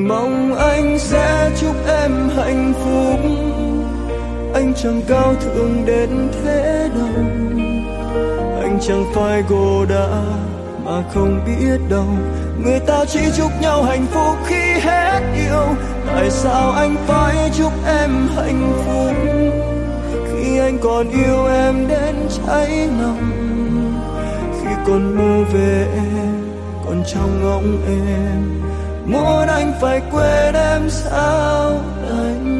mong anh sẽ chúc em hạnh phúc. Anh chẳng cao thượng đến thế đâu, anh chẳng phải gồ đá mà không biết đâu. Người ta chỉ chúc nhau hạnh phúc khi hết yêu, tại sao anh phải chúc em hạnh phúc khi anh còn yêu em đến cháy lòng, khi còn mơ về em, còn trong ngóng em, muốn anh phải quên em sao anh.